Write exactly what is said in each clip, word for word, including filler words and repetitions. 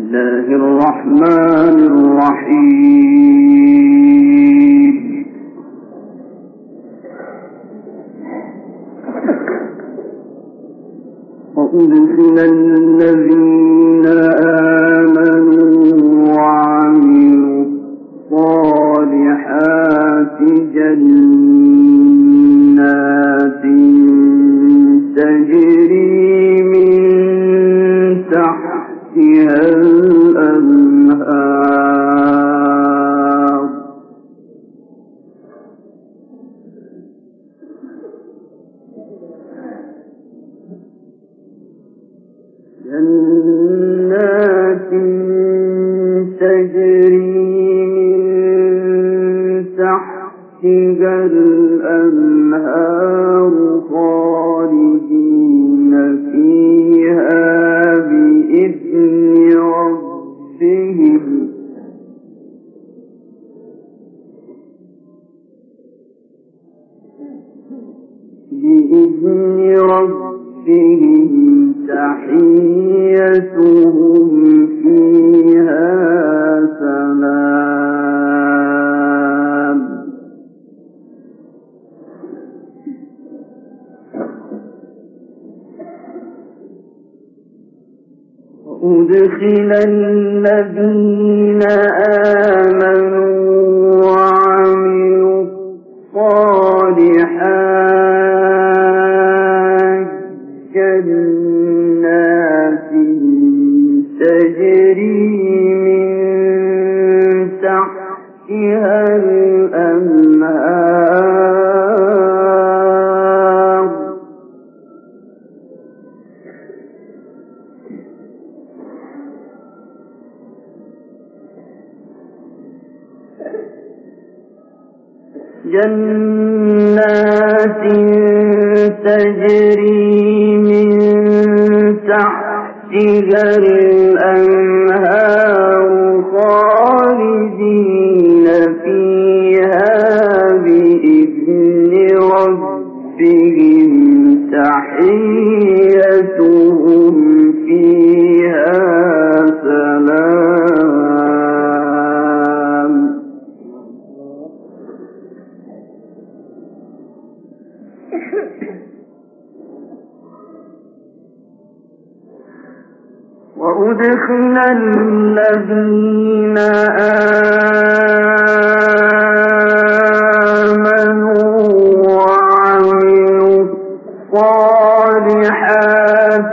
الله الرحمن الرحيم. وأدخل الذين آمنوا وعملوا الصالحات جنات تجري من تحتها الأنهار جنات تجري من تحتها الأنهار خالدين فيها بإذن ربهم بإذن ربهم تحيتهم فيها سلام. وأدخل الذين آمنوا وعملوا الصالحات جنات تجري من تحتها الأنهار جنات تجري من تحتها الأنهار خالدين فيها بإذن ربهم تحيتهم فيها سلام. وأدخل الذين آمنوا وعملوا الصالحات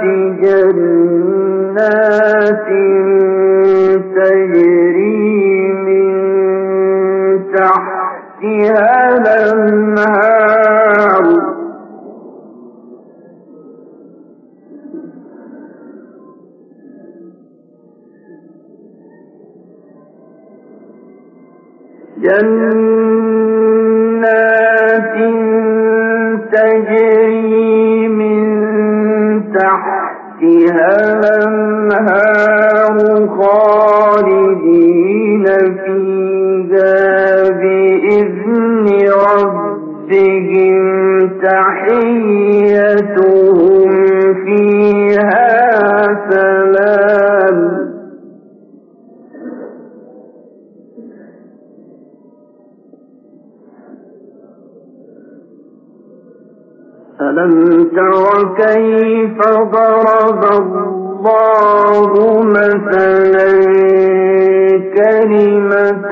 جنات تجري من تحتها الأنهار جنات تجري من تحتها الأنهار خالدين فيها بإذن ربهم تحيتهم فيها سلام. ألم تر كيف ضرب الله مثلا كلمة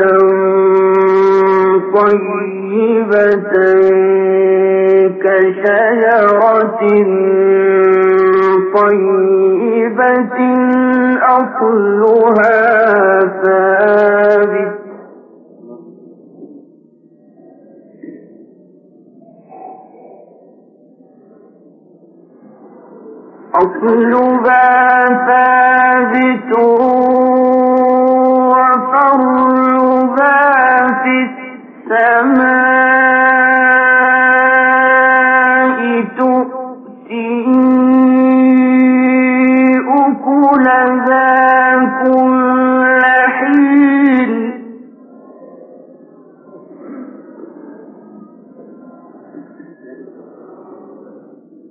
طيبة كشجرة طيبة أصلها ثابت أصلها ثابت وفرعها في السماء تؤتي أكلها كل حين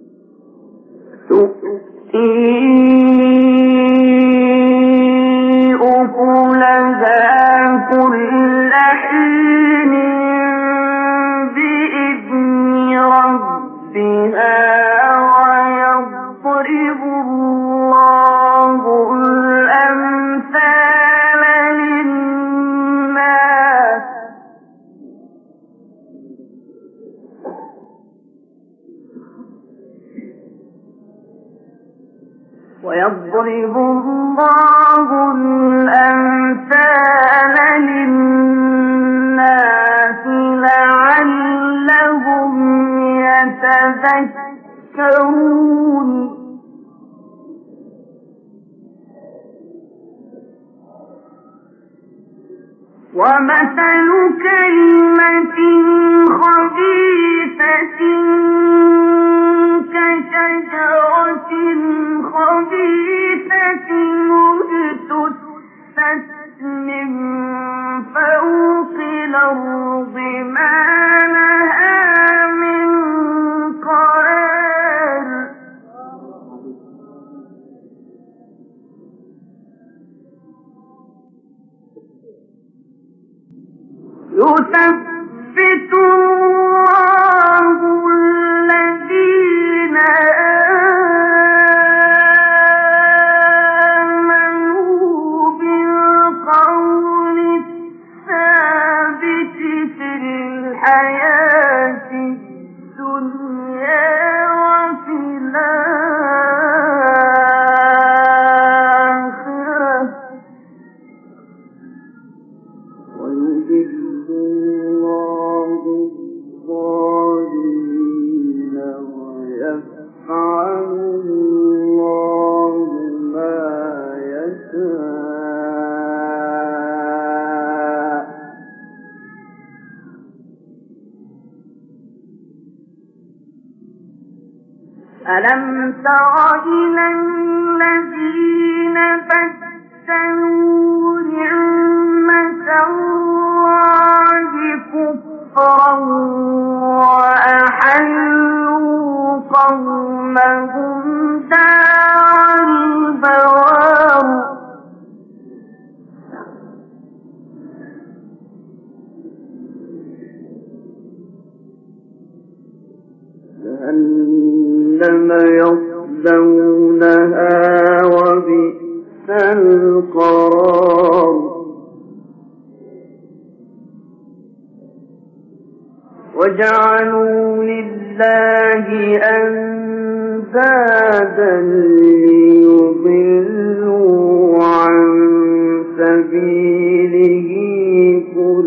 تؤتي ومثل كلمة خبيثة كشجرة خبيثة اجتثت من فوق الأرض ما لها من قرار يثبت الله الذين آمنوا بالقول الثابت في الحياة الدنيا وفي الآخرة ويذل الله الظالمين ويفعل الله ما يشاء. ألم تر إلى الذين بدلوا نعمة الله كفرا وأحلوا قومهم دار البوار جهنم يصلونها وبئس القرار وجعلوا لله أندادا ليضلوا عن سبيله قل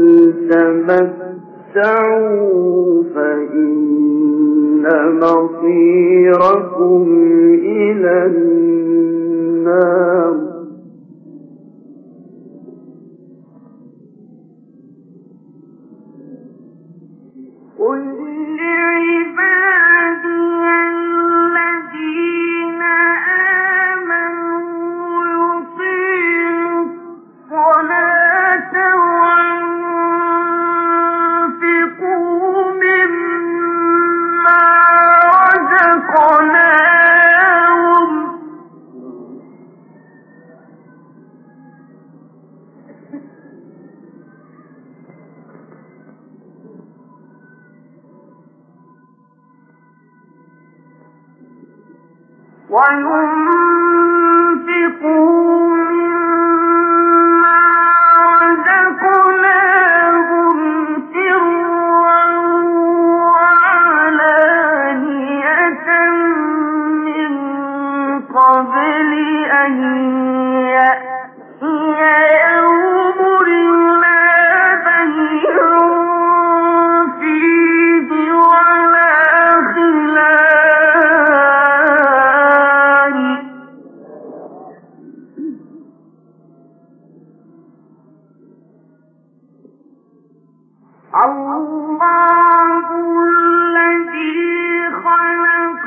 تمتعوا فإن مصيركم إلى النار. قل لعبادي الذين آمنوا يقيموا الصلاة وينفقوا مما رزقناهم وينفقوا مما رزقناهم سرا وعلانية من قبل أن يأتي يوم لا بيع فيه ولا خلال الله الذي خلق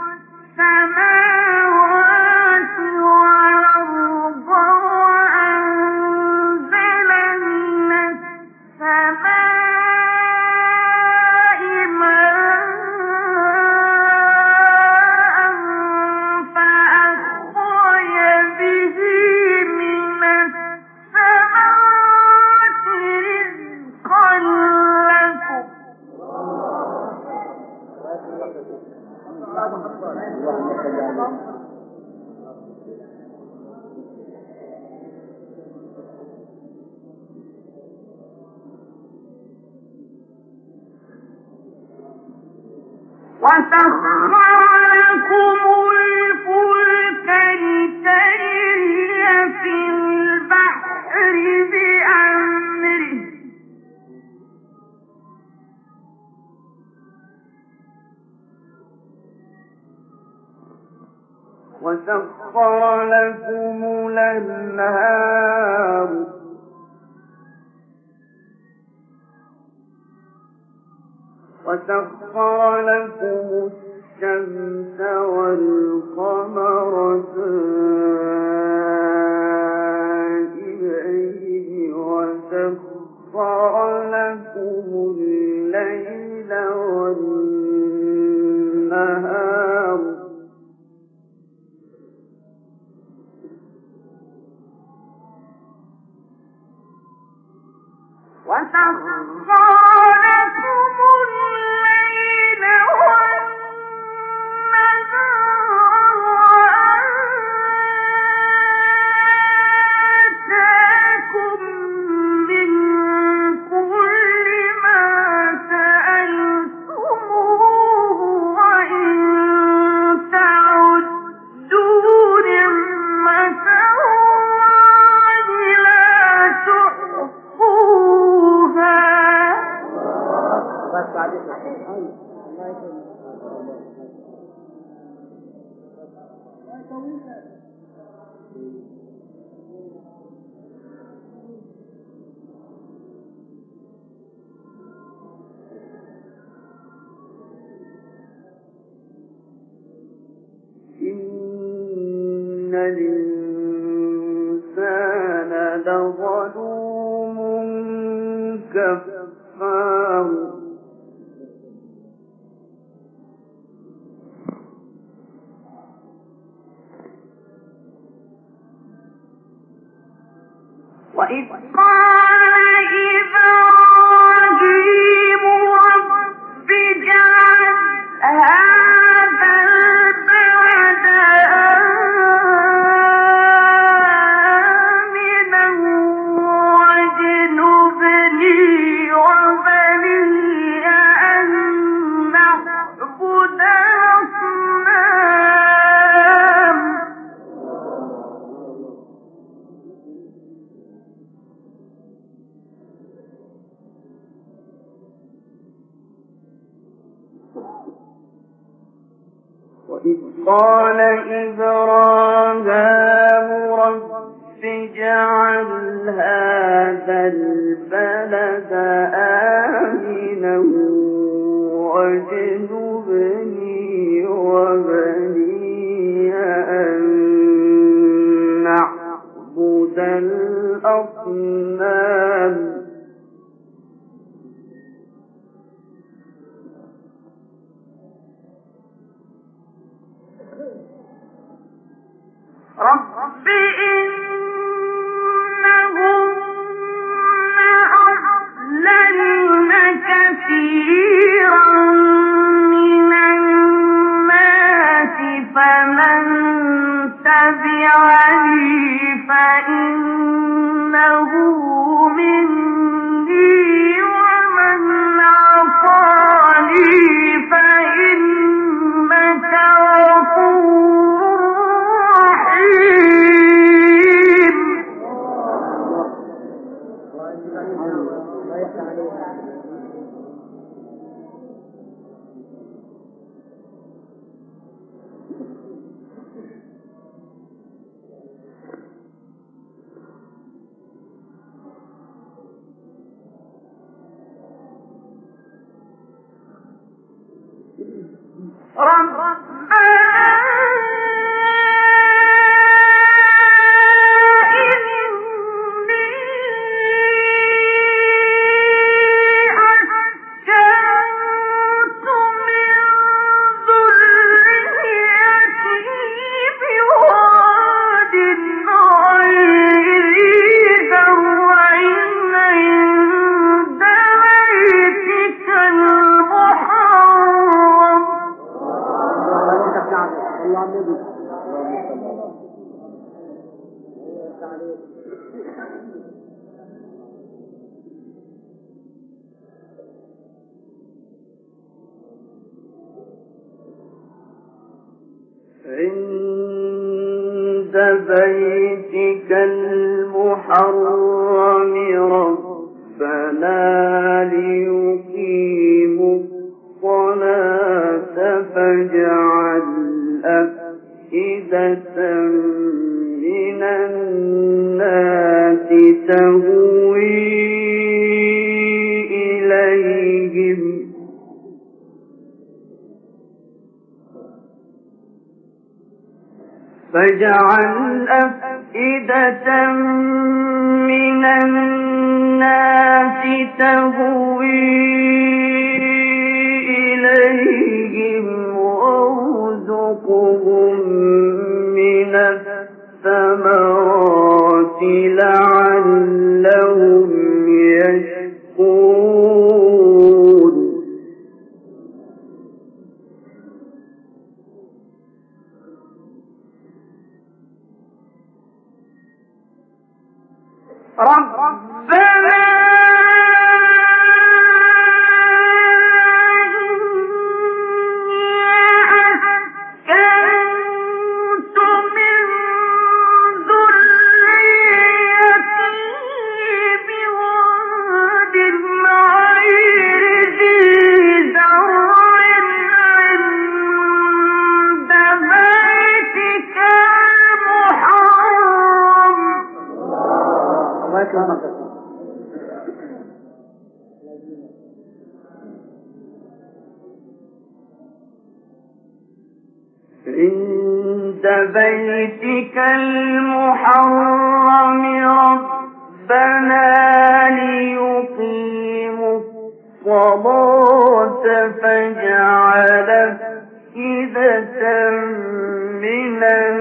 السماوات والأرض وأنزل من السماء ماء فأخرج به من الثمرات رزقا لكم وسخر لكم الفلك لتجري في البحر بأمره وسخر لكم الأنهار وسخر لكم الشمس والقمر سائبين وسخر لكم الليل والنهار وسخر لكم الليل والنهار وآتاكم من كل ما سألتموه وإن تعدوا نعمة الله لا تحصوها. إن الإنسان لظلوم كفار. وإذ قال إبراهيم رب اجعل هذا البلد آمنا واجنبني وبني أن نعبد الأصنام. وإذ قال إبراهيم رب اجعل هذا البلد آمنا واجنبني وبني أن نعبد الأصنام. رب إنهن أضللن كثيرا من الناس فمن تبعني فإنه مني ومن عصاني فإنك غفور رحيم. ربنا عند بيتك المحرم ربنا ليقيموا الصلاة فاجعل أفئدة من الناس تهوي إليهم فاجعل أفئدة من الناس تهوي إليهم وارزقهم من الثمرات لعلهم يشكرون. ربنا عند بيتك المحرم ربنا ليقيموا الصلاة فاجعل أفئدة من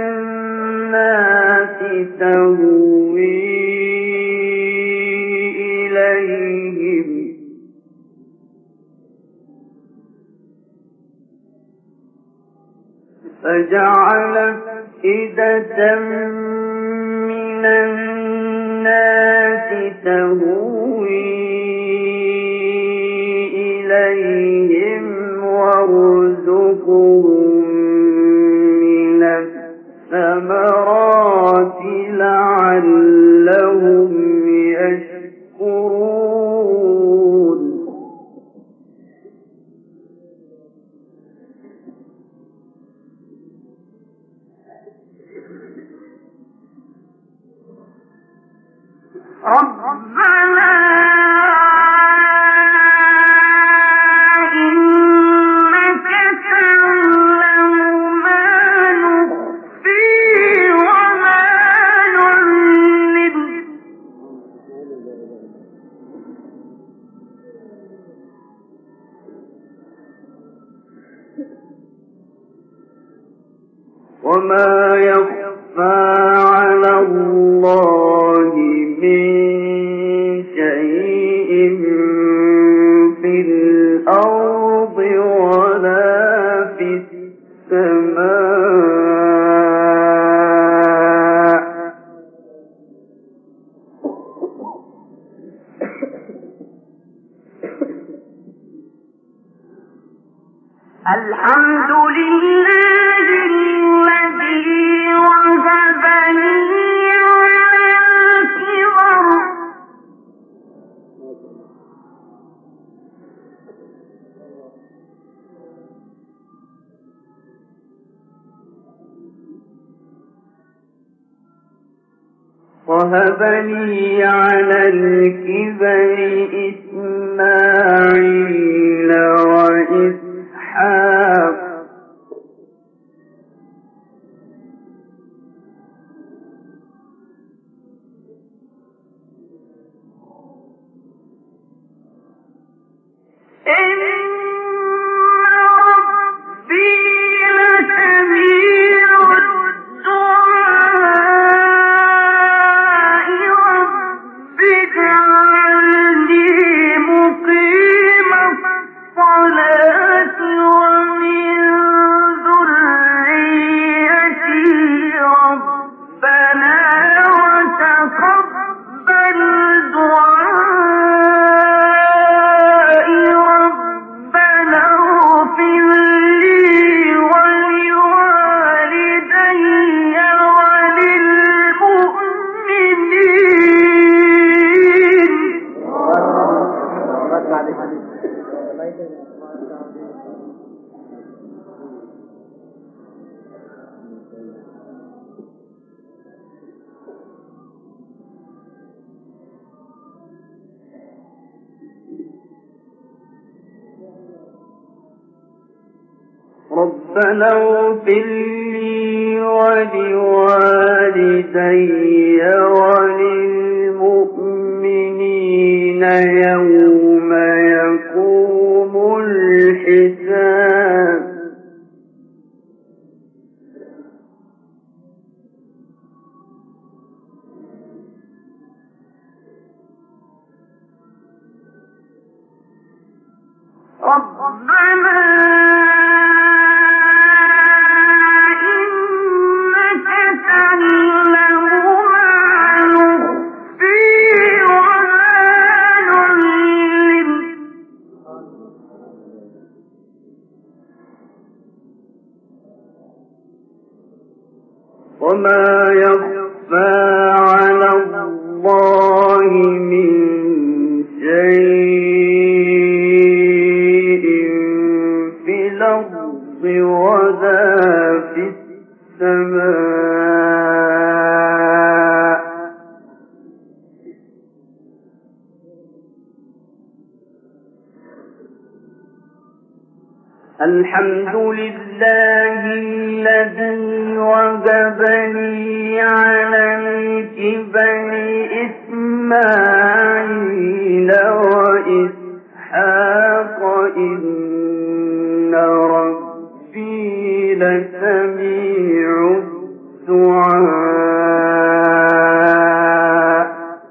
الناس تهوي إليهم فجعل أفئدة من الناس تهوي إليهم وارزقهم من الثمرات لعلهم يشكرون. ربنا إنك تعلم ما نخفي وما نعلن وما يخفى على الله من شيء في الأرض ولا في السماء. الحمد لله الذي وهب لي على الكبر وهب لي على الكبر إسماعيل وإسحاق إن ربي لسميع الدعاء رب اجعلني مقيم الصلاة ومن ذريتي ربنا وتقبل دعاء ربنا اغفر لي ولوالدي ربنا اغفر لي ولوالدي وللمؤمنين يوم يقوم الحساب ربنا وما يخفى على الله من شيء في الأرض ولا في السماء الحمد لله الذي وهب لي على الكبر إسماعيل وإسحاق إن ربي لسميع الدعاء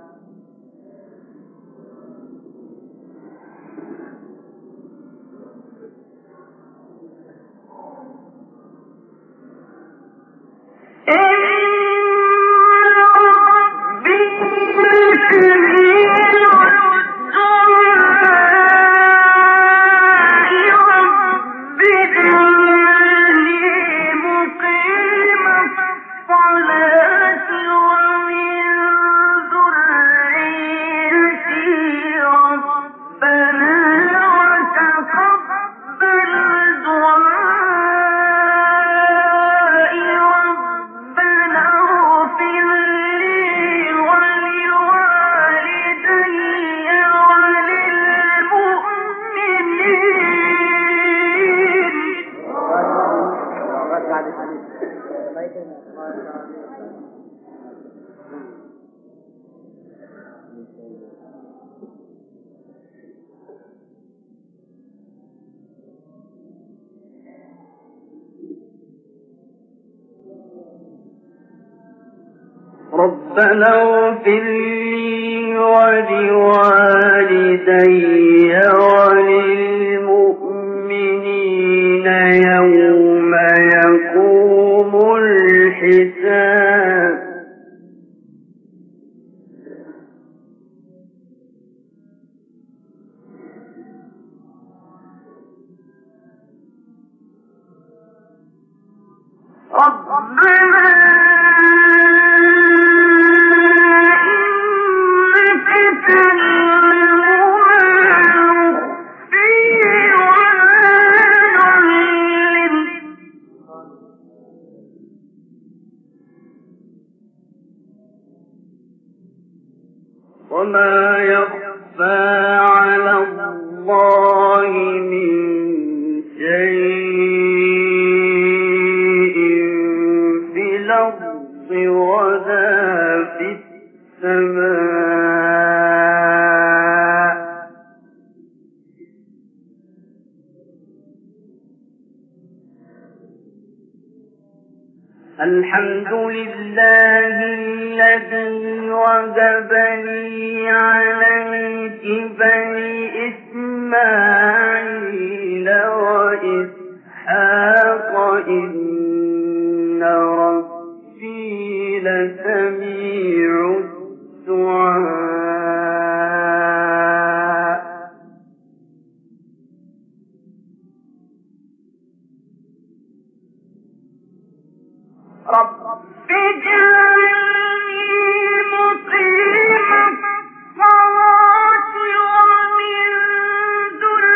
ربنا اغفر لي ولوالدي وللمؤمنين يوم يقوم الحساب ربنا وما يخفى على الله من شيء في الأرض ولا في السماء الحمد لله الذي وهب لي على الكبر إسماعيل وإسحاق إن ربي لسميع الدعاء رب اجعلني مقيم الصلاة ومن ذريتي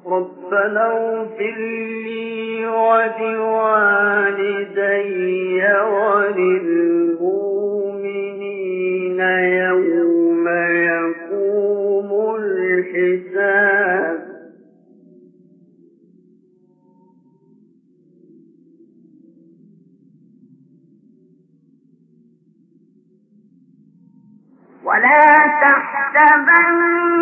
ربنا اغفر لي ولوالدي وللمؤمنين يوم يقوم الحساب ولا تحسبن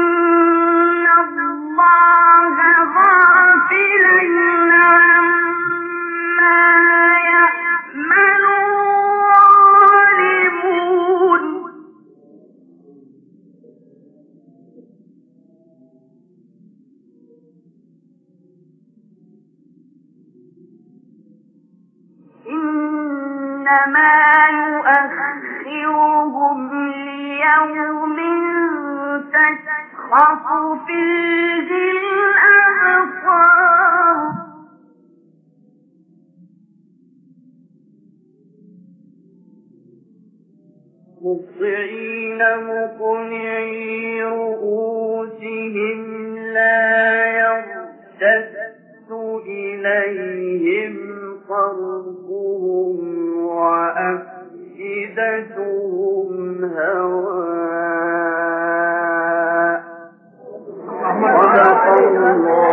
الله غافلا عما يعمل الظالمون إنما يؤخرهم ليوم تشخص فيه الأبصار مهطعين مقنعي رؤوسهم لا يرتد إليهم طرفهم وأفئدتهم هواء. صدق الله